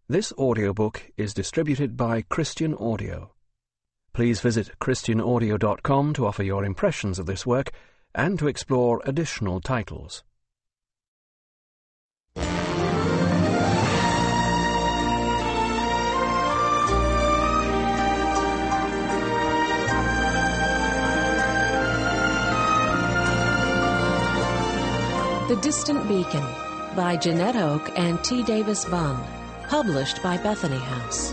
This audiobook is distributed by Christian Audio. Please visit christianaudio.com to offer your impressions of this work and to explore additional titles. The Distant Beacon by Jeanette Oke and T. Davis Bunn, published by Bethany House.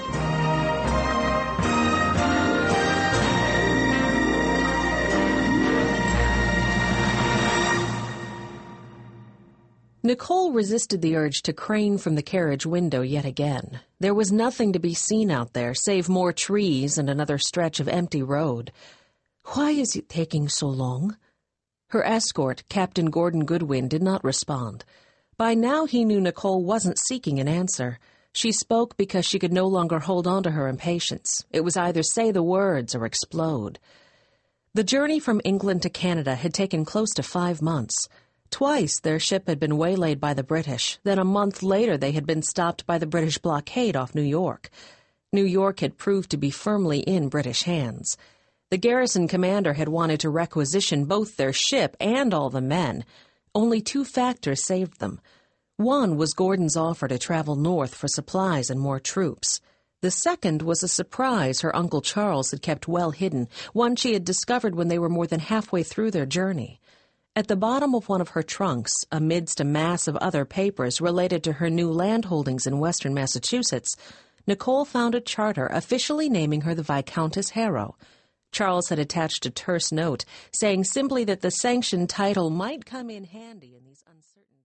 Nicole resisted the urge to crane from the carriage window yet again. There was nothing to be seen out there save more trees and another stretch of empty road. Why is it taking so long? Her escort, Captain Gordon Goodwin, did not respond. By now he knew Nicole wasn't seeking an answer. She spoke because she could no longer hold on to her impatience. It was either say the words or explode. The journey from England to Canada had taken close to 5 months. Twice their ship had been waylaid by the British. Then a month later they had been stopped by the British blockade off New York. New York had proved to be firmly in British hands. The garrison commander had wanted to requisition both their ship and all the men. Only 2 factors saved them. One was Gordon's offer to travel north for supplies and more troops. The second was a surprise her Uncle Charles had kept well hidden, one she had discovered when they were more than halfway through their journey. At the bottom of one of her trunks, amidst a mass of other papers related to her new land holdings in western Massachusetts, Nicole found a charter officially naming her the Viscountess Harrow. Charles had attached a terse note, saying simply that the sanctioned title might come in handy in these uncertain